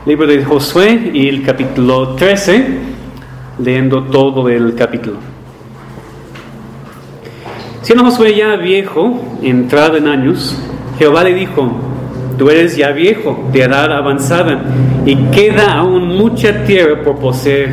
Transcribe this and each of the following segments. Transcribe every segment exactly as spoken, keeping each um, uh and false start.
Libro de Josué y el capítulo trece, leyendo todo el capítulo. Siendo Josué ya viejo, entrado en años, Jehová le dijo: tú eres ya viejo, de edad avanzada, y queda aún mucha tierra por poseer.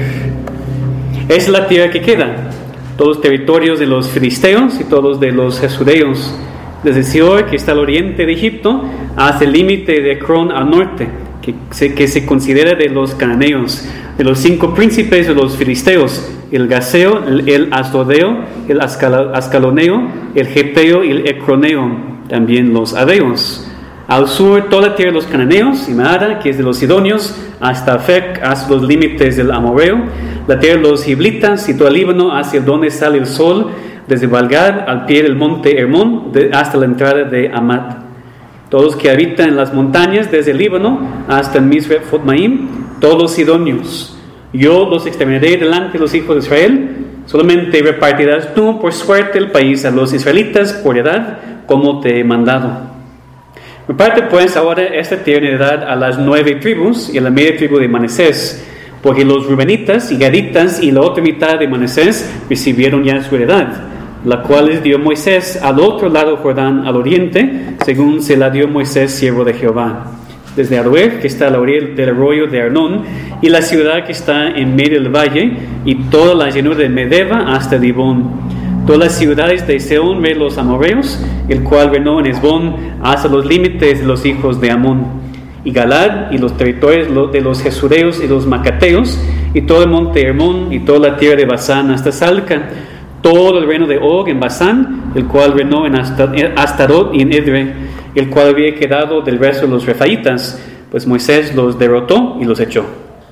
Es la tierra que queda, todos los territorios de los filisteos y todos de los jesureos, desde Seor, que está al oriente de Egipto, hasta el límite de Ecrón al norte, que se, que se considera de los cananeos, de los cinco príncipes de los filisteos, el gaseo, el, el asdodeo, el ascala, ascaloneo, el geteo y el ecroneo, también los adeos. Al sur, toda la tierra de los cananeos, y Maara, que es de los sidonios, hasta Afec, hasta los límites del amorreo, la tierra de los giblitas, y todo el Líbano, hacia donde sale el sol, desde Balgad al pie del monte Hermón, de, hasta la entrada de Amat. Todos los que habitan en las montañas, desde el Líbano hasta el Misref Fotmaim, todos los sidonios. Yo los exterminaré delante de los hijos de Israel. Solamente repartirás tú por suerte el país a los israelitas por edad, como te he mandado. Reparte pues ahora esta tierra en edad a las nueve tribus y a la media tribu de Manasés, porque los rubenitas y gaditas y la otra mitad de Manasés recibieron ya su heredad, la cual les dio Moisés al otro lado del Jordán, al oriente, según se la dio Moisés, siervo de Jehová. Desde Aroer, que está a la orilla del arroyo de Arnón, y la ciudad que está en medio del valle, y toda la llanura de Medeba hasta Dibón. Todas las ciudades de Seón, rey de los amorreos, el cual reinó en Hesbón, hasta los límites de los hijos de Amón. Y Galad, y los territorios de los jesureos y los macateos, y todo el monte Hermón, y toda la tierra de Basán hasta Salca. Todo el reino de Og en Basán, el cual reinó en Astarot y en Edre, el cual había quedado del resto de los refaitas, pues Moisés los derrotó y los echó.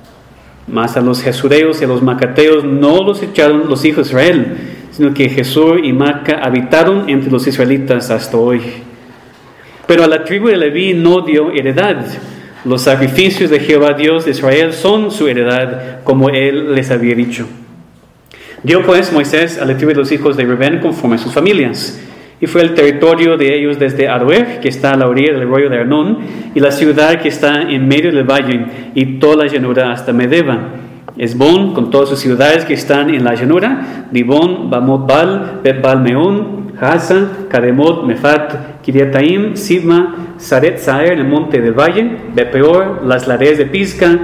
Mas a los jesureos y a los macateos no los echaron los hijos de Israel, sino que Jesús y Maca habitaron entre los israelitas hasta hoy. Pero a la tribu de Leví no dio heredad. Los sacrificios de Jehová Dios de Israel son su heredad, como él les había dicho. Dio pues Moisés a la tribu de los hijos de Rubén conforme a sus familias, y fue el territorio de ellos desde Aroer, que está a la orilla del arroyo de Arnón, y la ciudad que está en medio del valle, y toda la llanura hasta Medeba. Hesbón, con todas sus ciudades que están en la llanura, Dibón, Bamot Bal, Bet Bal Meón, Haza, Kademot, Mefat, Kiriataim, Sibma, Saret Saer en el monte del valle, Bet Peor, las laderas de Pisga,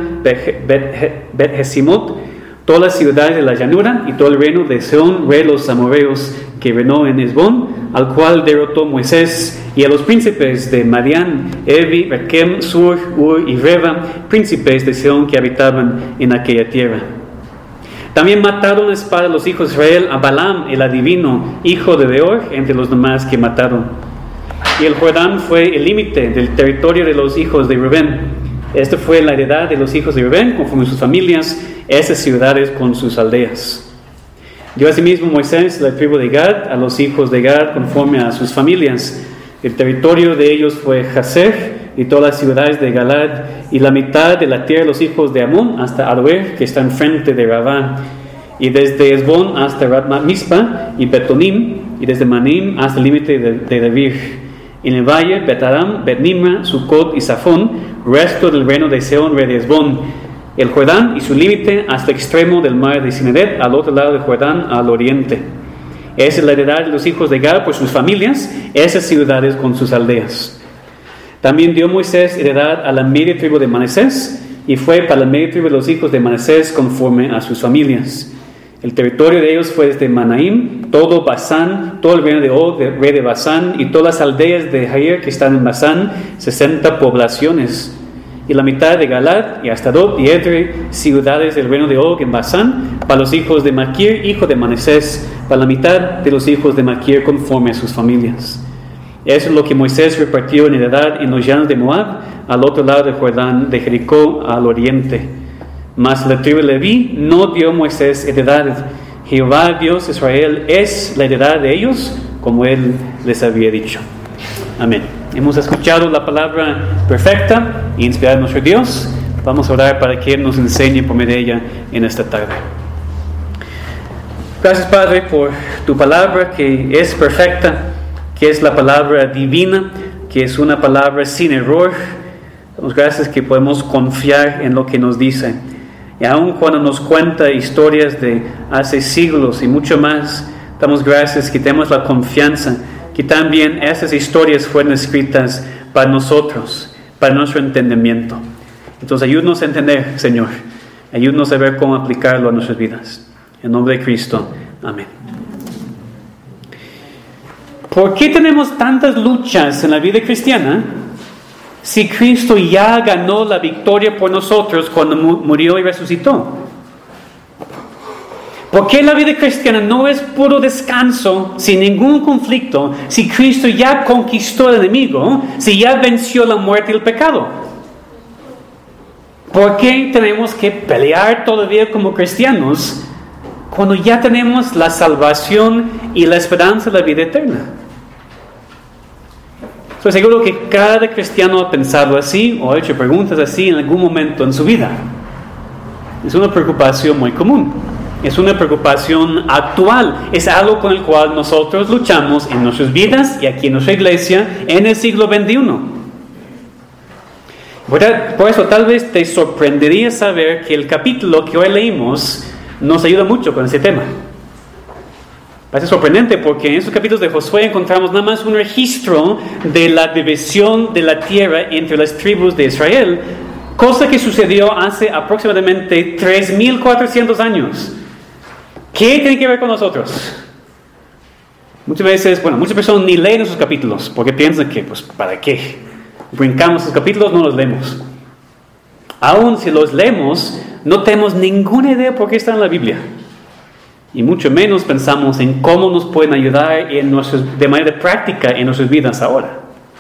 Bet Hesimot, todas las ciudades de la llanura y todo el reino de Seón, rey de los amorreos, que reinó en Hesbón, al cual derrotó Moisés, y a los príncipes de Madián, Evi, Rekem, Sur, Ur y Reba, príncipes de Seón que habitaban en aquella tierra. También mataron a espada los hijos de Israel a Balaam, el adivino, hijo de Beor, entre los demás que mataron. Y el Jordán fue el límite del territorio de los hijos de Rubén. Esta fue la heredad de los hijos de Rubén, conforme a sus familias, esas ciudades con sus aldeas. Dio asimismo Moisés la tribu de Gad a los hijos de Gad conforme a sus familias. El territorio de ellos fue Jazer y todas las ciudades de Galad, y la mitad de la tierra de los hijos de Amón hasta Aroer, que está enfrente de Rabá, y desde Hesbón hasta Ramat Mizpa y Betonim, y desde Manim hasta el límite de, de Debir. En el valle, Betaram, Betnimra, Sucot y Safón, resto del reino de Seón, rey de Hesbón. El Jordán y su límite hasta el extremo del mar de Cineret, al otro lado del Jordán, al oriente. Esa es la heredad de los hijos de Gad por sus familias, esas ciudades con sus aldeas. También dio Moisés heredad a la media tribu de Manasés, y fue para la media tribu de los hijos de Manasés conforme a sus familias. El territorio de ellos fue desde Manaim, todo Basán, todo el reino de Og, rey de Basán, y todas las aldeas de Jair que están en Basán, sesenta poblaciones. Y la mitad de Galad y Astarot y Edre, ciudades del reino de Og en Basán, para los hijos de Maquir, hijo de Manasés, para la mitad de los hijos de Maquir conforme a sus familias. Eso es lo que Moisés repartió en heredad en los llanos de Moab, al otro lado del Jordán, de Jericó al oriente. Mas la tribu de Leví no dio Moisés heredad. Jehová Dios de Israel es la heredad de ellos, como él les había dicho. Amén. Hemos escuchado la palabra perfecta e inspirada de nuestro Dios. Vamos a orar para que Él nos enseñe por medio de ella en esta tarde. Gracias, Padre, por tu palabra que es perfecta, que es la palabra divina, que es una palabra sin error, Damos gracias que podemos confiar en lo que nos dice. Y aun cuando nos cuenta historias de hace siglos y mucho más, damos gracias que tenemos la confianza que también esas historias fueron escritas para nosotros, para nuestro entendimiento. Entonces ayúdanos a entender, Señor. Ayúdanos a ver cómo aplicarlo a nuestras vidas. En nombre de Cristo. Amén. ¿Por qué tenemos tantas luchas en la vida cristiana si Cristo ya ganó la victoria por nosotros cuando murió y resucitó? ¿Por qué la vida cristiana no es puro descanso, sin ningún conflicto, si Cristo ya conquistó al enemigo, si ya venció la muerte y el pecado? ¿Por qué tenemos que pelear todavía como cristianos cuando ya tenemos la salvación y la esperanza de la vida eterna? Estoy seguro que cada cristiano ha pensado así o ha hecho preguntas así en algún momento en su vida. Es una preocupación muy común. Es una preocupación actual. Es algo con el cual nosotros luchamos en nuestras vidas y aquí en nuestra iglesia en el siglo veintiuno. Por eso tal vez te sorprendería saber que el capítulo que hoy leímos nos ayuda mucho con ese tema. Parece sorprendente porque en esos capítulos de Josué encontramos nada más un registro de la división de la tierra entre las tribus de Israel, cosa que sucedió hace aproximadamente tres mil cuatrocientos años. ¿Qué tiene que ver con nosotros? Muchas veces, bueno, muchas personas ni leen esos capítulos porque piensan que, pues, ¿para qué? Brincamos esos capítulos, no los leemos. Aún si los leemos, no tenemos ninguna idea por qué están en la Biblia. Y mucho menos pensamos en cómo nos pueden ayudar en nuestros, de manera práctica en nuestras vidas ahora.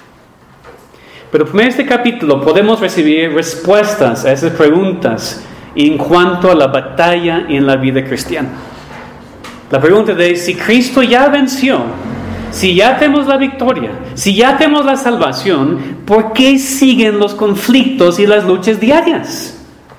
Pero en este capítulo podemos recibir respuestas a esas preguntas en cuanto a la batalla en la vida cristiana. La pregunta de si Cristo ya venció, si ya tenemos la victoria, si ya tenemos la salvación, ¿por qué siguen los conflictos y las luchas diarias?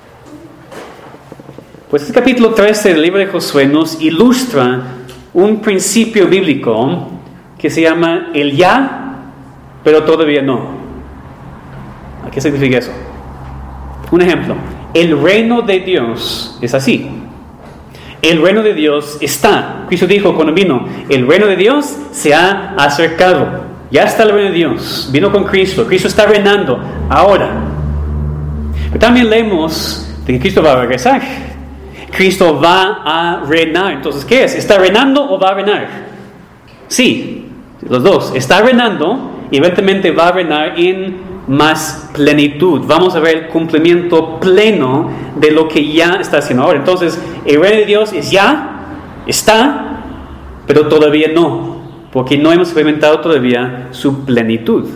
Pues el capítulo trece del libro de Josué nos ilustra un principio bíblico que se llama el ya, pero todavía no. ¿Qué significa eso? Un ejemplo. El reino de Dios es así. El reino de Dios está. Cristo dijo cuando vino, el reino de Dios se ha acercado. Ya está el reino de Dios. Vino con Cristo. Cristo está reinando ahora. Pero también leemos de que Cristo va a regresar. Cristo va a reinar. Entonces, ¿qué es? ¿Está reinando o va a reinar? Sí, los dos. Está reinando y eventualmente va a reinar en más plenitud. Vamos a ver el cumplimiento pleno de lo que ya está haciendo ahora. Entonces, el reino de Dios es ya, está, pero todavía no, porque no hemos experimentado todavía su plenitud.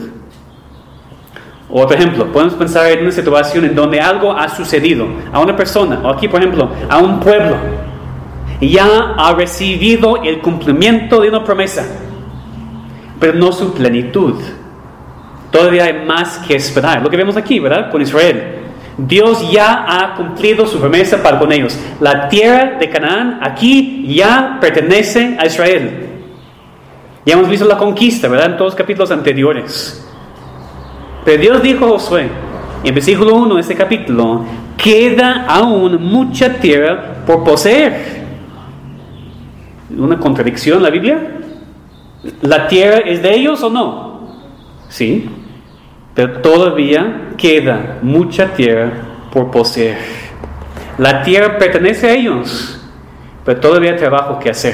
Otro ejemplo, podemos pensar en una situación en donde algo ha sucedido a una persona, o aquí por ejemplo, a un pueblo, y ya ha recibido el cumplimiento de una promesa, pero no su plenitud. Todavía hay más que esperar. Lo que vemos aquí, ¿verdad? Con Israel. Dios ya ha cumplido su promesa para con ellos. La tierra de Canaán aquí ya pertenece a Israel. Ya hemos visto la conquista, ¿verdad? En todos los capítulos anteriores. Pero Dios dijo a Josué, en versículo uno de este capítulo, queda aún mucha tierra por poseer. ¿Una contradicción en la Biblia? ¿La tierra es de ellos o no? Sí. Pero todavía queda mucha tierra por poseer. La tierra pertenece a ellos, pero todavía hay trabajo que hacer.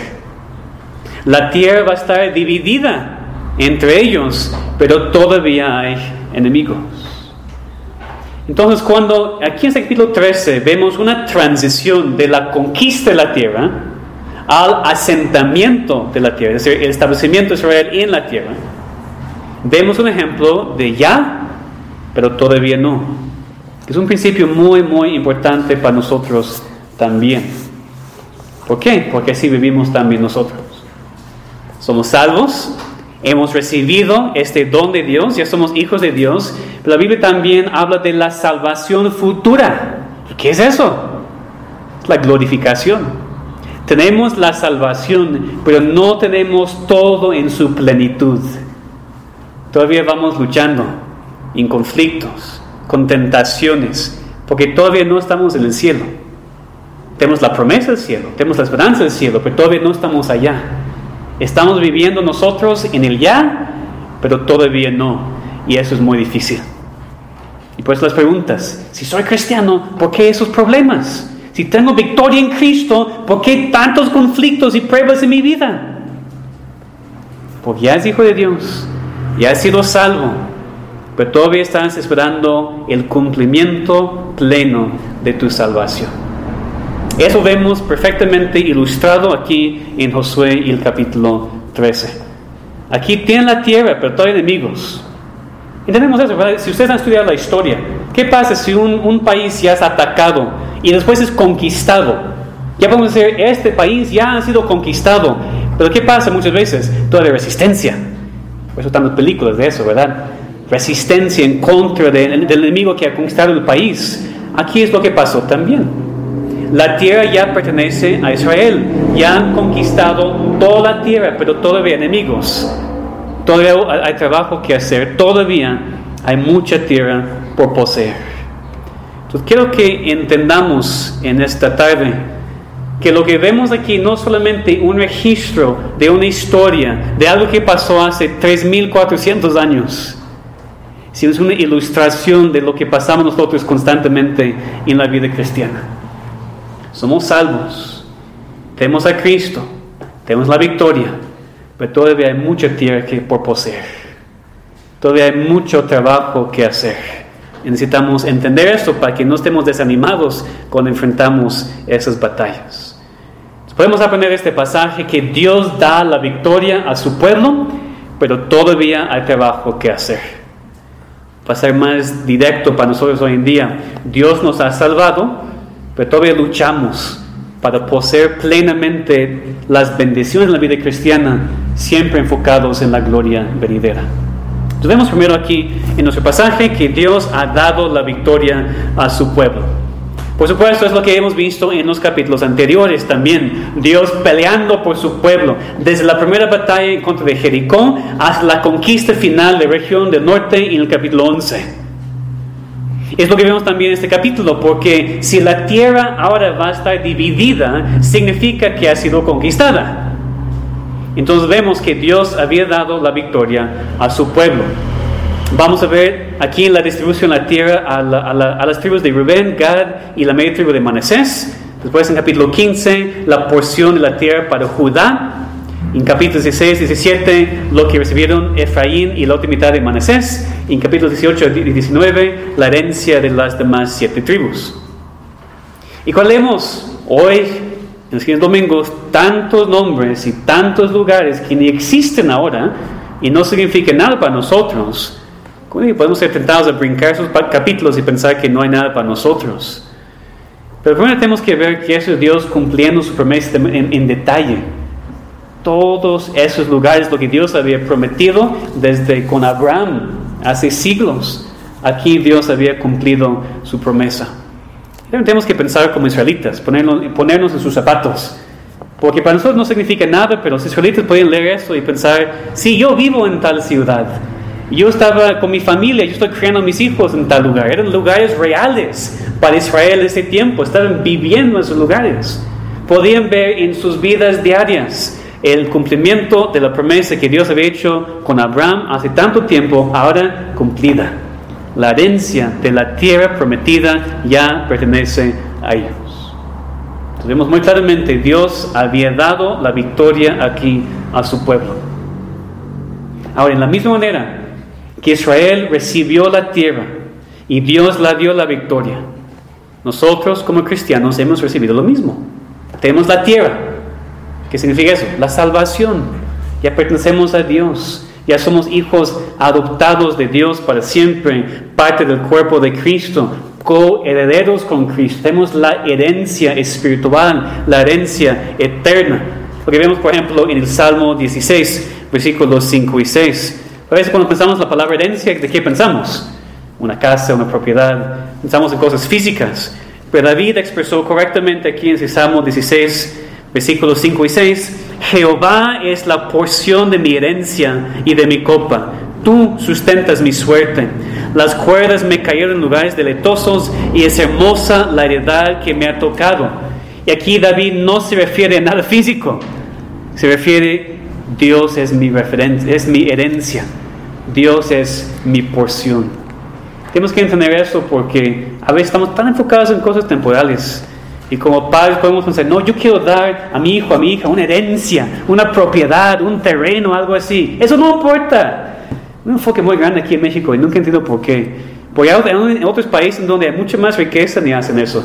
La tierra va a estar dividida entre ellos, pero todavía hay enemigos. Entonces, cuando aquí en el capítulo trece vemos una transición de la conquista de la tierra al asentamiento de la tierra, es decir, el establecimiento de Israel en la tierra, vemos un ejemplo de ya, pero todavía no. Es un principio muy, muy importante para nosotros también. ¿Por qué? Porque así vivimos también nosotros. Somos salvos, hemos recibido este don de Dios, ya somos hijos de Dios, pero la Biblia también habla de la salvación futura. ¿Qué es eso? Es la glorificación. Tenemos la salvación, pero no tenemos todo en su plenitud. Todavía vamos luchando en conflictos, con tentaciones, porque todavía no estamos en el cielo. Tenemos la promesa del cielo, tenemos la esperanza del cielo, pero todavía no estamos allá. Estamos viviendo nosotros en el ya, pero todavía no, y eso es muy difícil. Y por eso las preguntas: si soy cristiano, ¿por qué esos problemas? Si tengo victoria en Cristo, ¿por qué tantos conflictos y pruebas en mi vida? Porque ya es hijo de Dios, ya has sido salvo, pero todavía estás esperando el cumplimiento pleno de tu salvación. Eso vemos perfectamente ilustrado aquí en Josué y el capítulo trece. Aquí tienen la tierra, pero todavía enemigos. Entendemos eso, ¿verdad? Si ustedes han estudiado la historia, ¿qué pasa si un, un país ya es atacado y después es conquistado? Ya podemos decir, este país ya ha sido conquistado, pero ¿qué pasa muchas veces? Todavía resistencia. Por eso están las películas de eso, ¿verdad? Resistencia en contra de, del enemigo que ha conquistado el país. Aquí es lo que pasó también. La tierra ya pertenece a Israel. Ya han conquistado toda la tierra, pero todavía hay enemigos. Todavía hay trabajo que hacer. Todavía hay mucha tierra por poseer. Entonces quiero que entendamos en esta tarde que lo que vemos aquí no es solamente un registro de una historia, de algo que pasó hace tres mil cuatrocientos años, sino es una ilustración de lo que pasamos nosotros constantemente en la vida cristiana. Somos salvos, tenemos a Cristo, tenemos la victoria, pero todavía hay mucha tierra que por poseer. Todavía hay mucho trabajo que hacer. Y necesitamos entender esto para que no estemos desanimados cuando enfrentamos esas batallas. Entonces, podemos aprender este pasaje que Dios da la victoria a su pueblo, pero todavía hay trabajo que hacer. Para ser más directo para nosotros hoy en día, Dios nos ha salvado, pero todavía luchamos para poseer plenamente las bendiciones de la vida cristiana, siempre enfocados en la gloria venidera. Entonces vemos primero aquí en nuestro pasaje que Dios ha dado la victoria a su pueblo. Por supuesto, es lo que hemos visto en los capítulos anteriores también. Dios peleando por su pueblo, desde la primera batalla en contra de Jericó hasta la conquista final de la región del norte en el capítulo once. Es lo que vemos también en este capítulo, porque si la tierra ahora va a estar dividida, significa que ha sido conquistada. Entonces vemos que Dios había dado la victoria a su pueblo. Vamos a ver aquí la distribución de la tierra a, la, a, la, a las tribus de Rubén, Gad y la media tribu de Manasés. Después en capítulo quince, la porción de la tierra para Judá. En capítulos dieciséis y diecisiete, lo que recibieron Efraín y la otra mitad de Manasés. Y en capítulos dieciocho y diecinueve, la herencia de las demás siete tribus. Y cuando leemos hoy, en los siguientes domingos, tantos nombres y tantos lugares que ni existen ahora y no significan nada para nosotros, podemos ser tentados a brincar esos capítulos y pensar que no hay nada para nosotros. Pero primero tenemos que ver que eso es Dios cumpliendo su promesa en, en detalle. Todos esos lugares, lo que Dios había prometido desde con Abraham hace siglos, aquí Dios había cumplido su promesa. Tenemos que pensar como israelitas, ponernos, ponernos en sus zapatos, porque para nosotros no significa nada, pero los israelitas pueden leer esto y pensar: sí, yo vivo en tal ciudad, yo estaba con mi familia, yo estoy criando a mis hijos en tal lugar. Eran lugares reales para Israel ese tiempo, estaban viviendo en esos lugares. Podían ver en sus vidas diarias el cumplimiento de la promesa que Dios había hecho con Abraham hace tanto tiempo, ahora cumplida. La herencia de la tierra prometida ya pertenece a ellos. Entonces vemos muy claramente, Dios había dado la victoria aquí a su pueblo. Ahora, en la misma manera que Israel recibió la tierra y Dios la dio la victoria, nosotros como cristianos hemos recibido lo mismo. Tenemos la tierra. ¿Qué significa eso? La salvación. Ya pertenecemos a Dios. Ya somos hijos adoptados de Dios para siempre, parte del cuerpo de Cristo, coherederos con Cristo. Tenemos la herencia espiritual, la herencia eterna. Lo que vemos, por ejemplo, en el Salmo dieciséis, versículos cinco y seis. A veces cuando pensamos la palabra herencia, ¿de qué pensamos? Una casa, una propiedad. Pensamos en cosas físicas. Pero David expresó correctamente aquí en ese Salmo dieciséis, versículos cinco y seis: Jehová es la porción de mi herencia y de mi copa. Tú sustentas mi suerte. Las cuerdas me cayeron en lugares deleitosos y es hermosa la heredad que me ha tocado. Y aquí David no se refiere a nada físico. Se refiere, Dios es mi referencia, es mi herencia. Dios es mi porción. Tenemos que entender eso porque a veces estamos tan enfocados en cosas temporales. Y como padres podemos pensar, no, yo quiero dar a mi hijo, a mi hija, una herencia, una propiedad, un terreno, algo así. Eso no importa. Un enfoque muy grande aquí en México y nunca entiendo por qué. Porque en otros países donde hay mucha más riqueza ni hacen eso.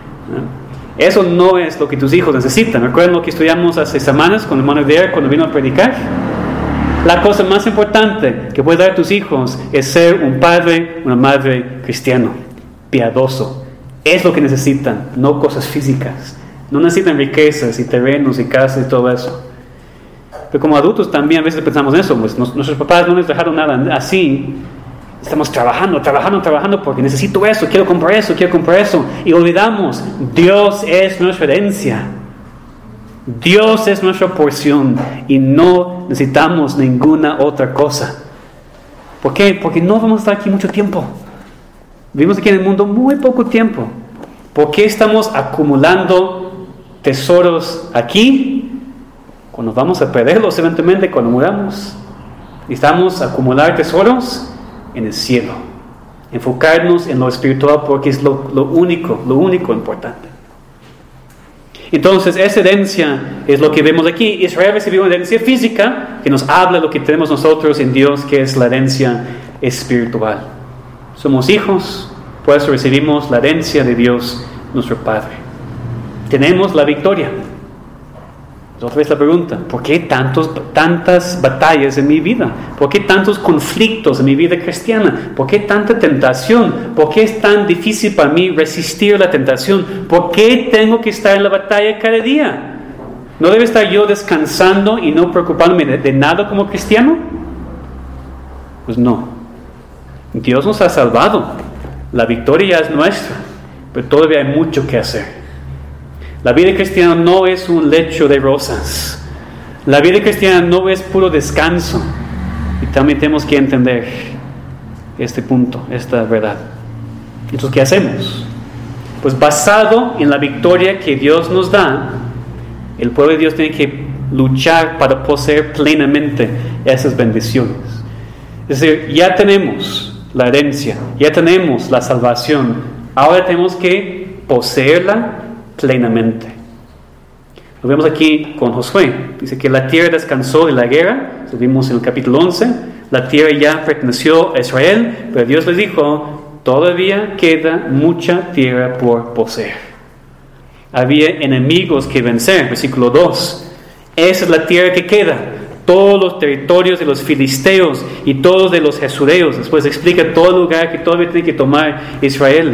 Eso no es lo que tus hijos necesitan. ¿Recuerdan lo que estudiamos hace semanas con el hermano Dare cuando vino a predicar? La cosa más importante que puedes dar a tus hijos es ser un padre, una madre cristiano, piadoso. Es lo que necesitan, no cosas físicas. No necesitan riquezas y terrenos y casas y todo eso. Pero como adultos también a veces pensamos en eso. Pues nuestros papás no nos dejaron nada así. Estamos trabajando, trabajando, trabajando porque necesito eso, quiero comprar eso, quiero comprar eso. Y olvidamos, Dios es nuestra herencia. Dios es nuestra porción y no necesitamos ninguna otra cosa. ¿Por qué? Porque no vamos a estar aquí mucho tiempo. Vivimos aquí en el mundo muy poco tiempo. ¿Por qué estamos acumulando tesoros aquí cuando vamos a perderlos eventualmente cuando muramos? Necesitamos acumular tesoros en el cielo. Enfocarnos en lo espiritual porque es lo, lo único, lo único importante. Entonces, esa herencia es lo que vemos aquí. Israel recibió una herencia física que nos habla de lo que tenemos nosotros en Dios, que es la herencia espiritual. Somos hijos, por eso recibimos la herencia de Dios, nuestro Padre. Tenemos la victoria. Otra vez la pregunta, ¿por qué tantos, tantas batallas en mi vida? ¿Por qué tantos conflictos en mi vida cristiana? ¿Por qué tanta tentación? ¿Por qué es tan difícil para mí resistir la tentación? ¿Por qué tengo que estar en la batalla cada día? ¿No debe estar yo descansando y no preocupándome de, de nada como cristiano? Pues no. Dios nos ha salvado. La victoria ya es nuestra, pero todavía hay mucho que hacer. La vida cristiana no es un lecho de rosas. La vida cristiana no es puro descanso. Y también tenemos que entender este punto, esta verdad. Entonces, ¿qué hacemos? Pues basado en la victoria que Dios nos da, el pueblo de Dios tiene que luchar para poseer plenamente esas bendiciones. Es decir, ya tenemos la herencia, ya tenemos la salvación, ahora tenemos que poseerla plenamente. Lo vemos aquí con Josué. Dice que la tierra descansó de la guerra. Lo vimos en el capítulo once. La tierra ya perteneció a Israel, pero Dios les dijo, todavía queda mucha tierra por poseer. Había enemigos que vencer. Versículo dos. Esa es la tierra que queda. Todos los territorios de los filisteos y todos de los jesureos. Después explica todo el lugar que todavía tiene que tomar Israel.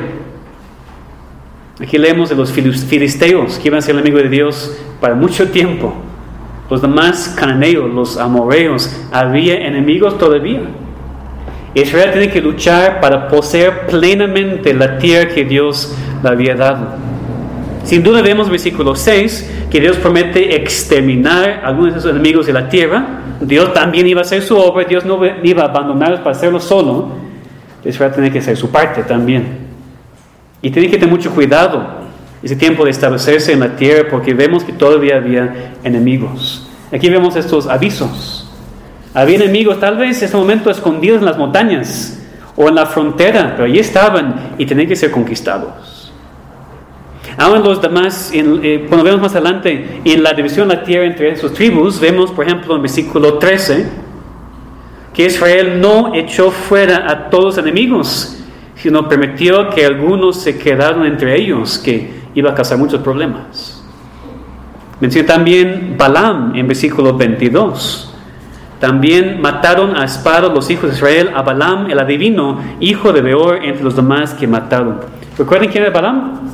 Aquí leemos de los filisteos, que iban a ser el enemigo de Dios para mucho tiempo. Los demás cananeos, los amoreos, había enemigos todavía. Israel tiene que luchar para poseer plenamente la tierra que Dios le había dado. Sin duda vemos en versículo seis que Dios promete exterminar a algunos de esos enemigos de la tierra. Dios también iba a hacer su obra, Dios no iba a abandonarlos para hacerlo solo. Israel tiene que hacer su parte también. Y tiene que tener mucho cuidado ese tiempo de establecerse en la tierra porque vemos que todavía había enemigos. Aquí vemos estos avisos. Había enemigos tal vez en ese momento escondidos en las montañas o en la frontera, pero allí estaban y tenían que ser conquistados. Ahora los demás, en, eh, cuando vemos más adelante en la división de la tierra entre esas tribus, vemos por ejemplo en versículo trece que Israel no echó fuera a todos los enemigos, sino permitió que algunos se quedaran entre ellos, que iba a causar muchos problemas. Menciona también Balaam en versículo veintidós. También mataron a espada los hijos de Israel a Balaam, el adivino, hijo de Beor, entre los demás que mataron. ¿Recuerden quién era Balaam?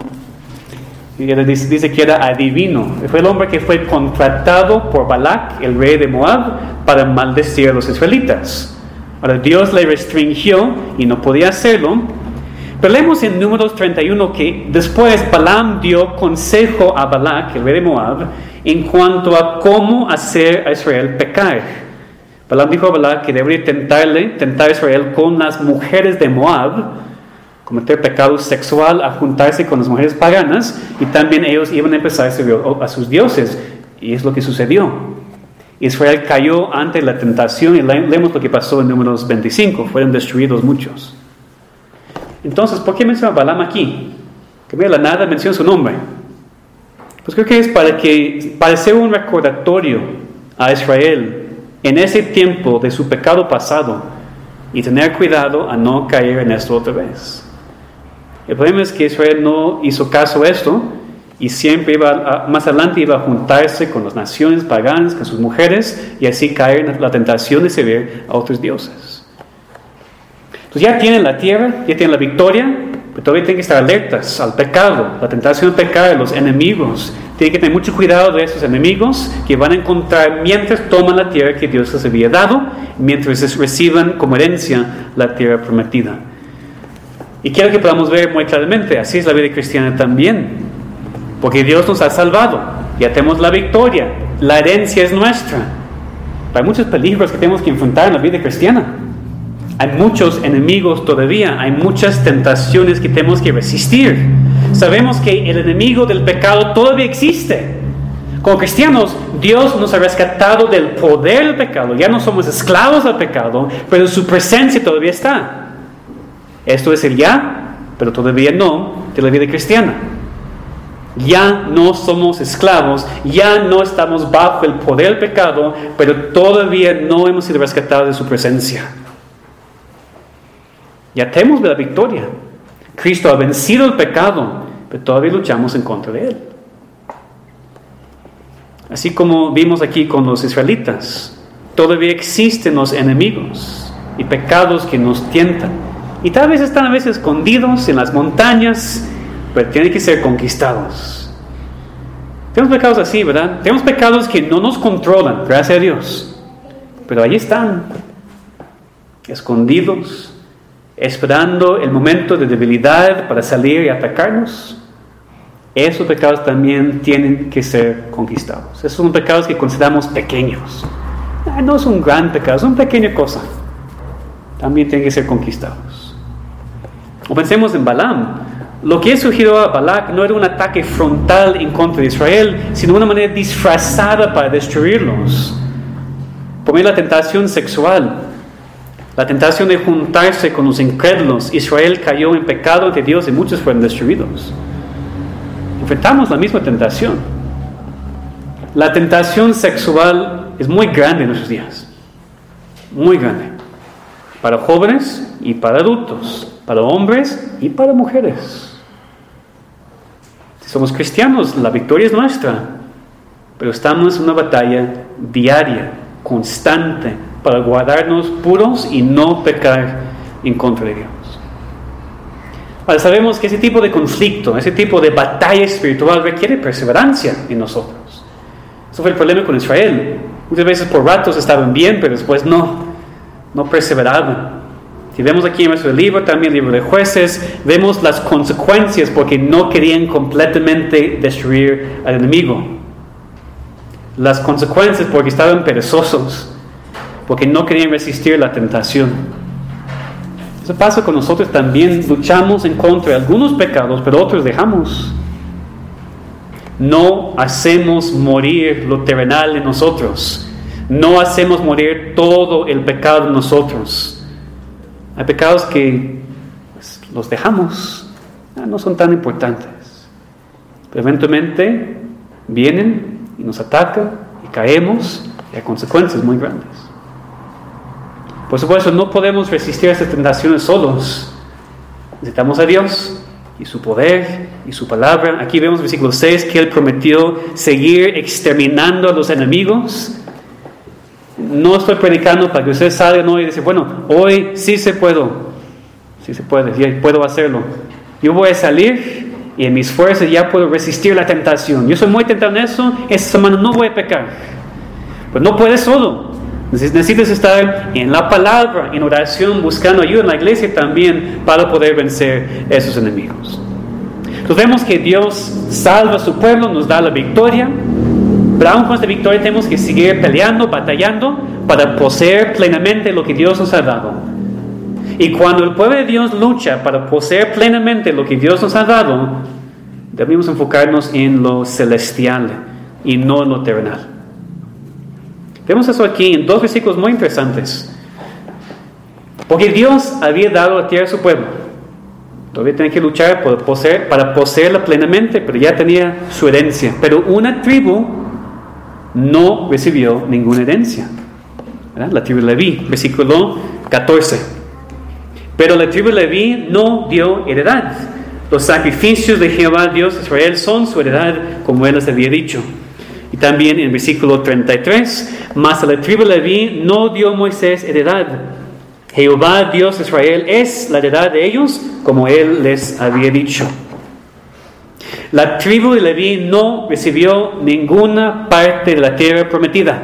Dice que era adivino. Fue el hombre que fue contratado por Balac, el rey de Moab, para maldecir a los israelitas. Ahora Dios le restringió y no podía hacerlo. Pero leemos en Números treinta y uno que después Balaam dio consejo a Balac, el rey de Moab, en cuanto a cómo hacer a Israel pecar. Balaam dijo a Balac que debería tentarle, tentar a Israel con las mujeres de Moab, cometer pecado sexual, a juntarse con las mujeres paganas, y también ellos iban a empezar a servir a sus dioses, y es lo que sucedió. Israel cayó ante la tentación, y leemos lo que pasó en Números veinticinco, fueron destruidos muchos. Entonces, ¿por qué menciona a Balaam aquí? Que de la nada menciona su nombre. Pues creo que es para que, para hacer un recordatorio a Israel en ese tiempo de su pecado pasado y tener cuidado a no caer en esto otra vez. El problema es que Israel no hizo caso a esto y siempre iba a, más adelante iba a juntarse con las naciones paganas, con sus mujeres, y así caer en la tentación de servir a otros dioses. Entonces ya tienen la tierra, ya tienen la victoria, pero todavía tienen que estar alertas al pecado, la tentación de pecar, los enemigos. Tienen que tener mucho cuidado de esos enemigos que van a encontrar mientras toman la tierra que Dios les había dado, mientras reciban como herencia la tierra prometida. Y quiero que podamos ver muy claramente, así es la vida cristiana también, porque Dios nos ha salvado, ya tenemos la victoria, la herencia es nuestra. Hay muchos peligros que tenemos que enfrentar en la vida cristiana. Hay muchos enemigos todavía, hay muchas tentaciones que tenemos que resistir. Sabemos que el enemigo del pecado todavía existe. Como cristianos, Dios nos ha rescatado del poder del pecado. Ya no somos esclavos del pecado, pero su presencia todavía está. Esto es el ya, pero todavía no, de la vida cristiana. Ya no somos esclavos, ya no estamos bajo el poder del pecado, pero todavía no hemos sido rescatados de su presencia. Ya tenemos la victoria. Cristo ha vencido el pecado, pero todavía luchamos en contra de él. Así como vimos aquí con los israelitas, todavía existen los enemigos y pecados que nos tientan. Y tal vez están a veces escondidos en las montañas, pero tienen que ser conquistados. Tenemos pecados así, ¿verdad? Tenemos pecados que no nos controlan, gracias a Dios. Pero ahí están, escondidos, esperando el momento de debilidad para salir y atacarnos. Esos pecados también tienen que ser conquistados. Esos son pecados que consideramos pequeños. No es un gran pecado, es una pequeña cosa. También tienen que ser conquistados. O pensemos en Balaam. Lo que surgió a Balac no era un ataque frontal en contra de Israel, sino una manera disfrazada para destruirlos. Por medio de la tentación sexual, la tentación de juntarse con los incrédulos, Israel cayó en pecado ante Dios y muchos fueron destruidos. Enfrentamos la misma tentación. La tentación sexual es muy grande en nuestros días. Muy grande. Para jóvenes y para adultos. Para hombres y para mujeres. Si somos cristianos, la victoria es nuestra. Pero estamos en una batalla diaria, constante, para guardarnos puros y no pecar en contra de Dios. Ahora sabemos que ese tipo de conflicto, ese tipo de batalla espiritual requiere perseverancia en nosotros. Eso fue el problema con Israel. Muchas veces por ratos estaban bien, pero después no, no perseveraban. Si vemos aquí en nuestro libro, también el libro de Jueces, vemos las consecuencias porque no querían completamente destruir al enemigo. Las consecuencias porque estaban perezosos, porque no querían resistir la tentación. Eso pasa con nosotros también. Luchamos en contra de algunos pecados, pero otros dejamos. No hacemos morir lo terrenal en nosotros. No hacemos morir todo el pecado en nosotros. Hay pecados que pues, los dejamos, no son tan importantes. Pero eventualmente vienen y nos atacan y caemos y hay consecuencias muy grandes. Por supuesto, no podemos resistir a estas tentaciones solos. Necesitamos a Dios y su poder y su palabra. Aquí vemos en versículo seis que Él prometió seguir exterminando a los enemigos. No estoy predicando para que ustedes salgan hoy y dicen, bueno, hoy sí se puedo, sí se puede, sí puedo hacerlo. Yo voy a salir y en mis fuerzas ya puedo resistir la tentación. Yo soy muy tentado en eso, esta semana no voy a pecar. Pues no puedes solo. Necesitas estar en la palabra, en oración, buscando ayuda en la iglesia también para poder vencer a esos enemigos. Entonces vemos que Dios salva a su pueblo, nos da la victoria. Pero aún con esta victoria tenemos que seguir peleando, batallando para poseer plenamente lo que Dios nos ha dado. Y cuando el pueblo de Dios lucha para poseer plenamente lo que Dios nos ha dado, debemos enfocarnos en lo celestial y no en lo terrenal. Vemos eso aquí en dos versículos muy interesantes. Porque Dios había dado la tierra a su pueblo. Todavía tenía que luchar por poseer, para poseerla plenamente, pero ya tenía su herencia. Pero una tribu no recibió ninguna herencia, ¿verdad? La tribu de Leví, versículo catorce. Pero la tribu de Leví no dio heredad. Los sacrificios de Jehová Dios de Israel son su heredad, como él les había dicho. Y también en versículo treinta y tres, mas a la tribu de Leví no dio Moisés heredad. Jehová Dios de Israel es la heredad de ellos, como él les había dicho. La tribu de Leví no recibió ninguna parte de la tierra prometida.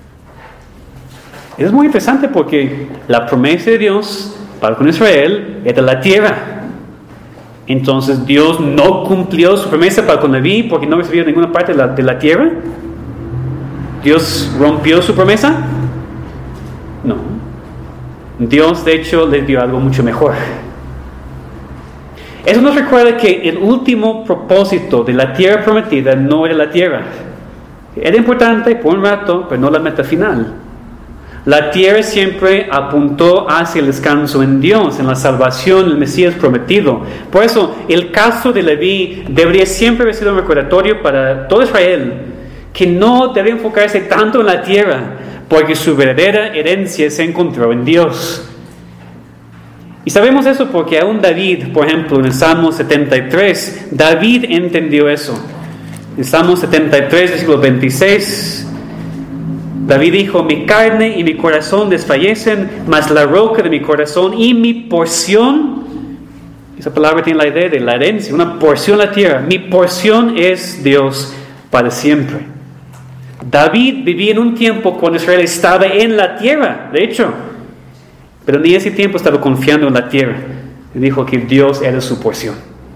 Es muy interesante porque la promesa de Dios para con Israel era la tierra. Entonces Dios no cumplió su promesa para con Leví porque no recibió ninguna parte de la, de la tierra. ¿Dios rompió su promesa? No. Dios de hecho les dio algo mucho mejor. Eso nos recuerda que el último propósito de la tierra prometida no era la tierra. Era importante por un rato, pero no la meta final. La tierra siempre apuntó hacia el descanso en Dios, en la salvación, el Mesías prometido. Por eso, el caso de Leví debería siempre haber sido un recordatorio para todo Israel, que no debe enfocarse tanto en la tierra, porque su verdadera herencia se encontró en Dios. Y sabemos eso porque aún David, por ejemplo, en el Salmo setenta y tres, David entendió eso. En el Salmo setenta y tres, versículo veintiséis, David dijo: mi carne y mi corazón desfallecen, mas la roca de mi corazón y mi porción, esa palabra tiene la idea de la herencia, una porción de la tierra, mi porción es Dios para siempre. David vivía en un tiempo cuando Israel estaba en la tierra, de hecho, pero ni ese tiempo estaba confiando en la tierra. Y dijo que Dios era su porción.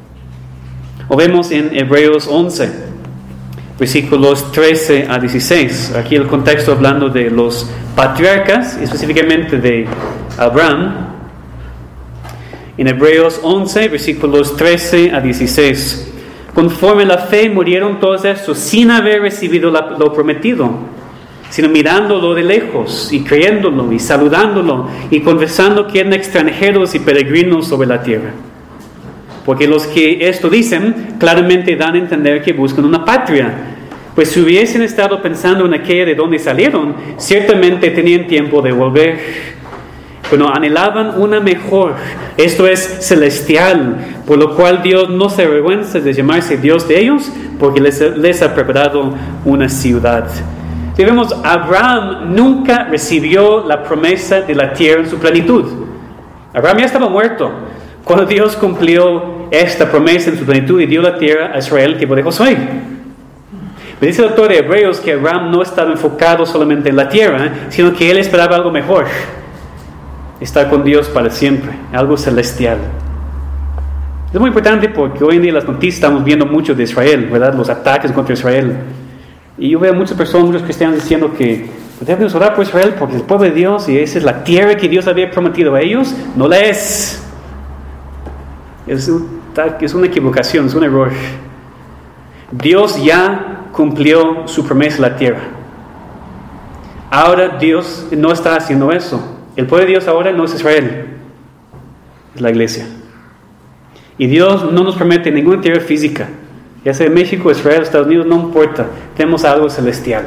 O vemos en Hebreos once, versículos trece a dieciséis. Aquí el contexto hablando de los patriarcas, específicamente de Abraham. En Hebreos once, versículos trece a dieciséis. Conforme a la fe murieron todos estos sin haber recibido la, lo prometido, sino mirándolo de lejos y creyéndolo y saludándolo y confesando que eran extranjeros y peregrinos sobre la tierra. Porque los que esto dicen claramente dan a entender que buscan una patria, pues si hubiesen estado pensando en aquella de donde salieron, ciertamente tenían tiempo de volver. Pero anhelaban una mejor, esto es celestial, por lo cual Dios no se avergüenza de llamarse Dios de ellos, porque les, les ha preparado una ciudad. Si vemos, Abraham nunca recibió la promesa de la tierra en su plenitud. Abraham ya estaba muerto cuando Dios cumplió esta promesa en su plenitud y dio la tierra a Israel, tipo de Josué. Me dice el autor de Hebreos que Abraham no estaba enfocado solamente en la tierra, sino que él esperaba algo mejor. Estar con Dios para siempre, algo celestial. Es muy importante porque hoy en día las noticias estamos viendo mucho de Israel, ¿verdad? Los ataques contra Israel. Y yo veo muchas personas, muchos cristianos diciendo que debemos orar por Israel porque es el pueblo de Dios y esa es la tierra que Dios había prometido a ellos. No la es. Es, un, es una equivocación, es un error. Dios ya cumplió su promesa en la tierra. Ahora Dios no está haciendo eso. El pueblo de Dios ahora no es Israel, es la iglesia. Y Dios no nos promete ninguna tierra física, ya sea México, Israel, Estados Unidos, no importa, tenemos algo celestial.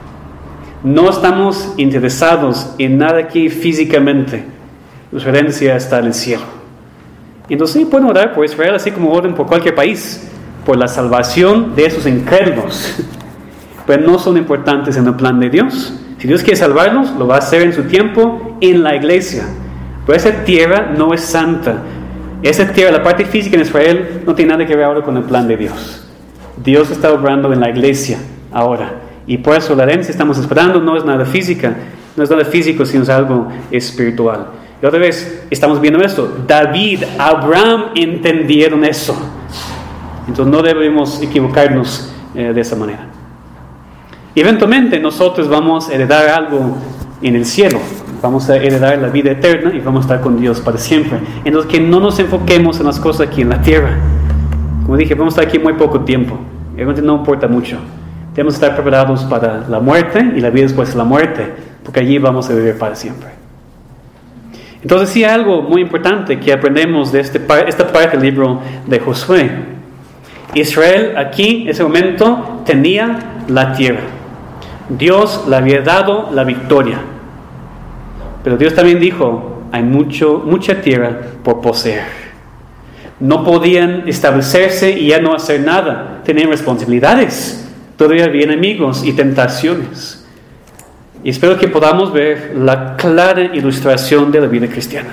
No estamos interesados en nada aquí físicamente, nuestra herencia está en el cielo. Entonces sí pueden orar por Israel, así como oran por cualquier país, por la salvación de esos incrédulos, pero no son importantes en el plan de Dios. Si Dios quiere salvarnos, lo va a hacer en su tiempo en la iglesia. Pero esa tierra no es santa. Esa tierra, la parte física en Israel, no tiene nada que ver ahora con el plan de Dios. Dios está obrando en la iglesia ahora. Y por eso la herencia estamos esperando no es nada física, no es nada físico, sino es algo espiritual. Y otra vez estamos viendo esto. David, Abraham entendieron eso. Entonces no debemos equivocarnos eh, de esa manera. Y eventualmente nosotros vamos a heredar algo en el cielo. Vamos a heredar la vida eterna y vamos a estar con Dios para siempre. Entonces, que no nos enfoquemos en las cosas aquí en la tierra. Como dije, vamos a estar aquí muy poco tiempo. Realmente no importa mucho. Debemos estar preparados para la muerte y la vida después de la muerte, porque allí vamos a vivir para siempre. Entonces, sí hay algo muy importante que aprendemos de este, esta parte del libro de Josué. Israel aquí, en ese momento, tenía la tierra. Dios le había dado la victoria. Pero Dios también dijo, hay mucho, mucha tierra por poseer. No podían establecerse y ya no hacer nada. Tenían responsabilidades. Todavía había enemigos y tentaciones. Y espero que podamos ver la clara ilustración de la vida cristiana.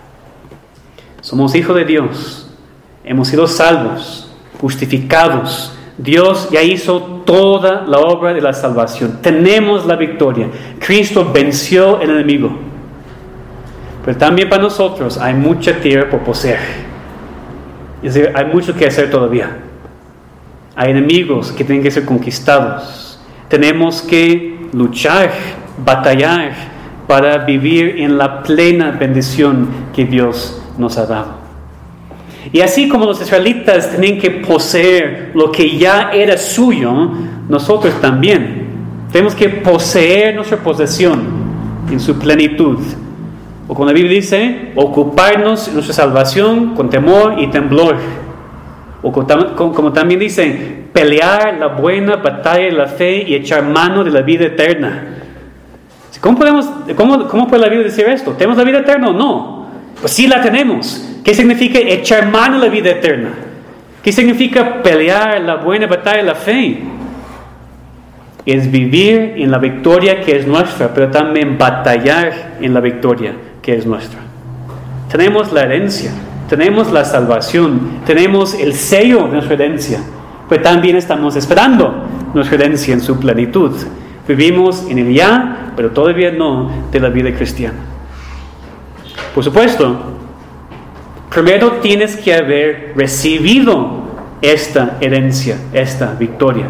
Somos hijos de Dios. Hemos sido salvos, justificados. Dios ya hizo toda la obra de la salvación. Tenemos la victoria. Cristo venció el enemigo. Pero también para nosotros hay mucha tierra por poseer. Es decir, hay mucho que hacer todavía. Hay enemigos que tienen que ser conquistados. Tenemos que luchar, batallar para vivir en la plena bendición que Dios nos ha dado. Y así como los israelitas tenían que poseer lo que ya era suyo, nosotros también tenemos que poseer nuestra posesión en su plenitud. O como la Biblia dice, ocuparnos en nuestra salvación con temor y temblor. O como, como también dice, pelear la buena batalla de la fe y echar mano de la vida eterna. ¿Cómo, podemos, cómo, ¿Cómo puede la Biblia decir esto? ¿Tenemos la vida eterna o no? Pues sí la tenemos. ¿Qué significa echar mano de la vida eterna? ¿Qué significa pelear la buena batalla de la fe? Es vivir en la victoria que es nuestra, pero también batallar en la victoria que es nuestra. Tenemos la herencia, tenemos la salvación, tenemos el sello de nuestra herencia, pero también estamos esperando nuestra herencia en su plenitud. Vivimos en el ya, pero todavía no de la vida cristiana. Por supuesto, primero tienes que haber recibido esta herencia, esta victoria.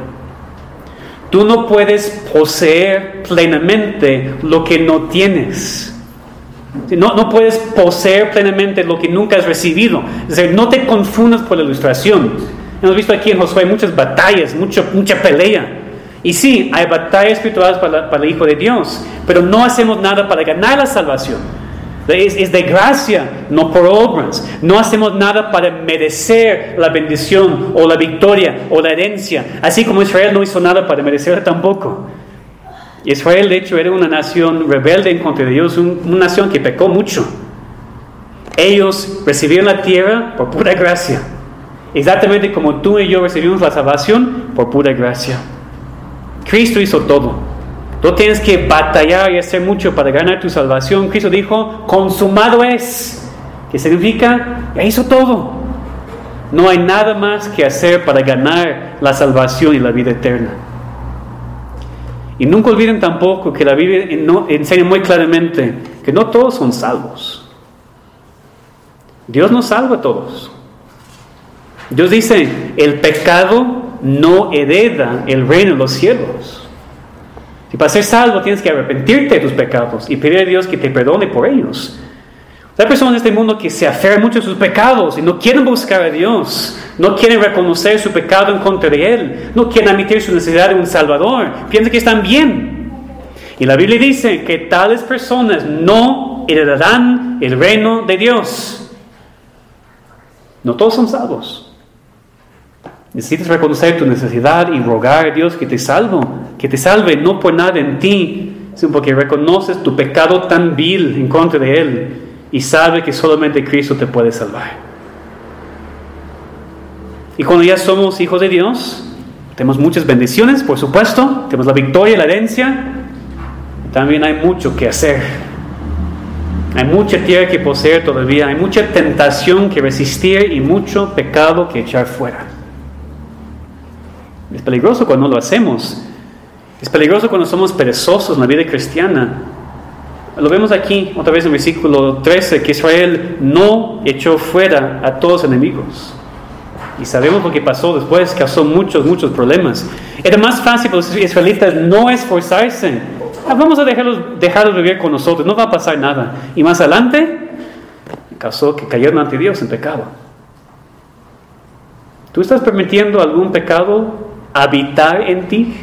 Tú no puedes poseer plenamente lo que no tienes. No, no puedes poseer plenamente lo que nunca has recibido. Es decir, no te confundas por la ilustración. Hemos visto aquí en Josué muchas batallas, mucho, mucha pelea. Y sí, hay batallas espirituales para, la, para el Hijo de Dios, pero no hacemos nada para ganar la salvación. Es, es de gracia, no por obras. No hacemos nada para merecer la bendición o la victoria o la herencia, así como Israel no hizo nada para merecerla tampoco. Israel, de hecho, era una nación rebelde en contra de Dios, un, una nación que pecó mucho. Ellos recibieron la tierra por pura gracia, exactamente como tú y yo recibimos la salvación por pura gracia. Cristo hizo todo. No tienes que batallar y hacer mucho para ganar tu salvación. Cristo dijo, consumado es. ¿Qué significa? Ya hizo todo. No hay nada más que hacer para ganar la salvación y la vida eterna. Y nunca olviden tampoco que la Biblia enseña muy claramente que no todos son salvos. Dios no salva a todos. Dios dice, el pecado no hereda el reino de los cielos. Y para ser salvo tienes que arrepentirte de tus pecados y pedir a Dios que te perdone por ellos. Hay personas en este mundo que se aferran mucho a sus pecados y no quieren buscar a Dios, no quieren reconocer su pecado en contra de Él, no quieren admitir su necesidad de un Salvador, piensan que están bien. Y la Biblia dice que tales personas no heredarán el reino de Dios. No todos son salvos. Necesitas reconocer tu necesidad y rogar a Dios que te salve, que te salve, no por nada en ti, sino porque reconoces tu pecado tan vil en contra de Él y sabe que solamente Cristo te puede salvar. Y cuando ya somos hijos de Dios, tenemos muchas bendiciones, por supuesto, tenemos la victoria y la herencia, también hay mucho que hacer. Hay mucha tierra que poseer todavía, hay mucha tentación que resistir y mucho pecado que echar fuera. Es peligroso cuando no lo hacemos. Es peligroso cuando somos perezosos en la vida cristiana. Lo vemos aquí, otra vez en el versículo trece, que Israel no echó fuera a todos los enemigos. Y sabemos lo que pasó después, causó muchos, muchos problemas. Era más fácil para los israelitas no esforzarse. Ah, vamos a dejarlos, dejarlos vivir con nosotros, no va a pasar nada. Y más adelante, causó que cayeron ante Dios en pecado. ¿Tú estás permitiendo algún pecado habitar en ti?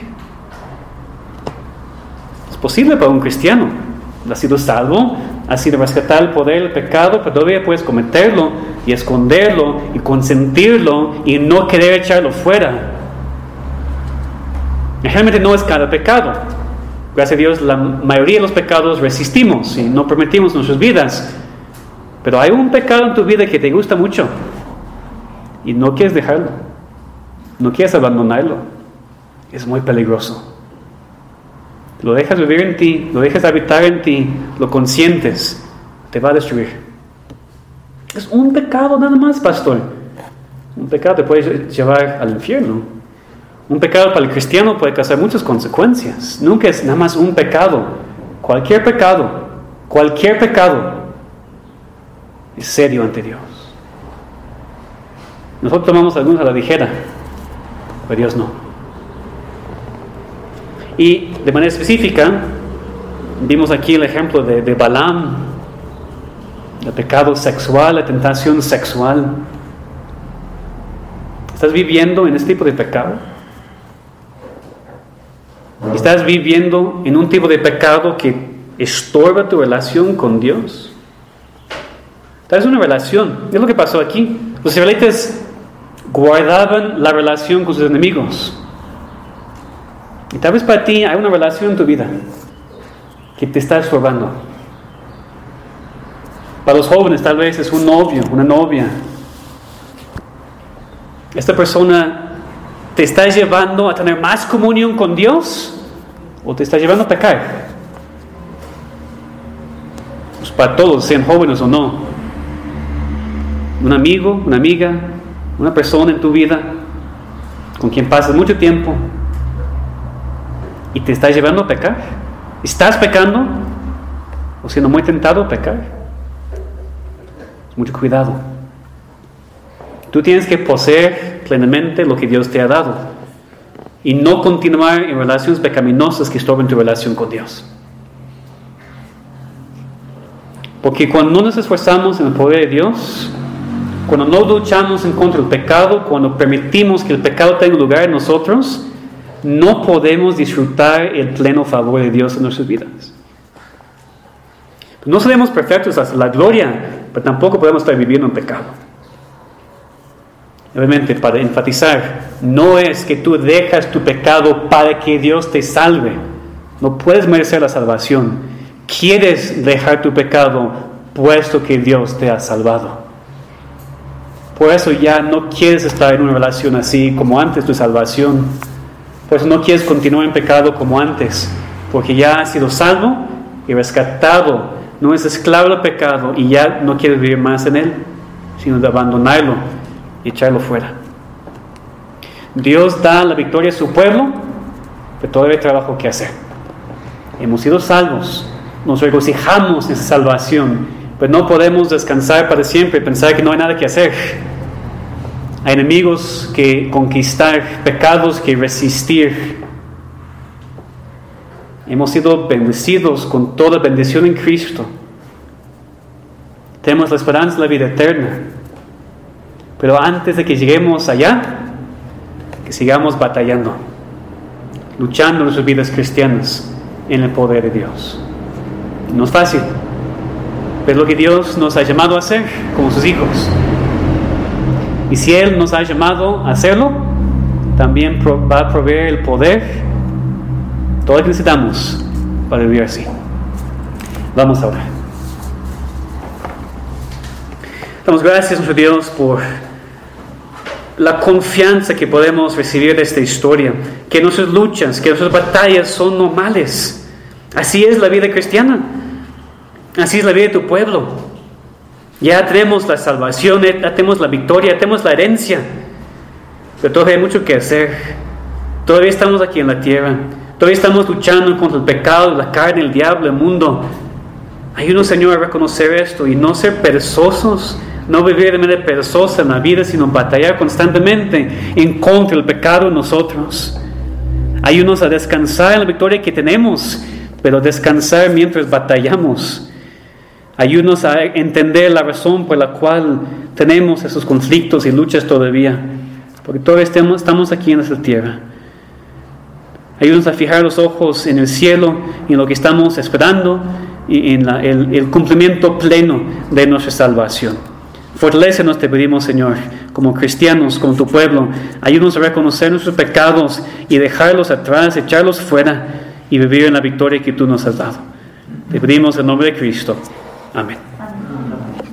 Es posible para un cristiano. Has sido salvo, has sido rescatado el poder del pecado, pero todavía puedes cometerlo y esconderlo y consentirlo y no querer echarlo fuera. Realmente no es cada pecado. Gracias a Dios, la mayoría de los pecados resistimos y no permitimos nuestras vidas. Pero hay un pecado en tu vida que te gusta mucho y no quieres dejarlo, no quieres abandonarlo. Es muy peligroso. Lo dejas vivir en ti, lo dejas habitar en ti, lo consientes, te va a destruir. Es un pecado nada más, pastor. Un pecado te puede llevar al infierno. Un pecado para el cristiano puede causar muchas consecuencias. Nunca es nada más un pecado. Cualquier pecado, cualquier pecado es serio ante Dios. Nosotros tomamos algunos a la ligera, pero Dios no. Y de manera específica, vimos aquí el ejemplo de, de Balaam, el pecado sexual, la tentación sexual. ¿Estás viviendo en este tipo de pecado? ¿Estás viviendo en un tipo de pecado que estorba tu relación con Dios? Tal vez una relación. Es lo que pasó aquí. Los israelitas guardaban la relación con sus enemigos. Y tal vez para ti hay una relación en tu vida que te está estorbando. Para los jóvenes tal vez es un novio, una novia. Esta persona te está llevando a tener más comunión con Dios o te está llevando a pecar. Pues para todos, sean jóvenes o no. Un amigo, una amiga, una persona en tu vida con quien pasas mucho tiempo y te está llevando a pecar. ¿Estás pecando o siendo muy tentado a pecar? Mucho cuidado. Tú tienes que poseer plenamente lo que Dios te ha dado y no continuar en relaciones pecaminosas que estorben tu relación con Dios. Porque cuando no nos esforzamos en el poder de Dios, cuando no luchamos en contra del pecado, cuando permitimos que el pecado tenga lugar en nosotros, no podemos disfrutar el pleno favor de Dios en nuestras vidas. No seremos perfectos hasta la gloria, pero tampoco podemos estar viviendo en pecado. Obviamente, para enfatizar, no es que tú dejas tu pecado para que Dios te salve. No puedes merecer la salvación. Quieres dejar tu pecado puesto que Dios te ha salvado. Por eso ya no quieres estar en una relación así como antes de tu salvación. Por eso no quieres continuar en pecado como antes, porque ya has sido salvo y rescatado. No es esclavo del pecado y ya no quieres vivir más en él, sino de abandonarlo y echarlo fuera. Dios da la victoria a su pueblo, pero todavía hay trabajo que hacer. Hemos sido salvos, nos regocijamos en esa salvación, pero no podemos descansar para siempre y pensar que no hay nada que hacer. Hay enemigos que conquistar, pecados que resistir. Hemos sido bendecidos con toda bendición en Cristo. Tenemos la esperanza de la vida eterna. Pero antes de que lleguemos allá, que sigamos batallando, luchando en nuestras vidas cristianas en el poder de Dios. No es fácil, pero es lo que Dios nos ha llamado a hacer como sus hijos. Y si Él nos ha llamado a hacerlo, también va a proveer el poder, todo lo que necesitamos para vivir así. Vamos a orar. Damos gracias a nuestro Dios por la confianza que podemos recibir de esta historia, que nuestras luchas, que nuestras batallas son normales. Así es la vida cristiana, así es la vida de tu pueblo. Ya tenemos la salvación, ya tenemos la victoria, ya tenemos la herencia, pero todavía hay mucho que hacer. Todavía estamos aquí en la tierra, todavía estamos luchando contra el pecado, la carne, el diablo, el mundo. Ayúdanos, Señor, a reconocer esto y no ser perezosos, no vivir de manera perezosa en la vida, sino batallar constantemente en contra del pecado en nosotros. Ayúdanos a descansar en la victoria que tenemos, pero descansar mientras batallamos. Ayúdanos a entender la razón por la cual tenemos esos conflictos y luchas todavía, porque todavía estamos, estamos aquí en esta tierra. Ayúdanos a fijar los ojos en el cielo y en lo que estamos esperando y en la, el, el cumplimiento pleno de nuestra salvación. Fortalécenos, te pedimos, Señor, como cristianos, como tu pueblo. Ayúdanos a reconocer nuestros pecados y dejarlos atrás, echarlos fuera y vivir en la victoria que tú nos has dado. Te pedimos en nombre de Cristo. Amén.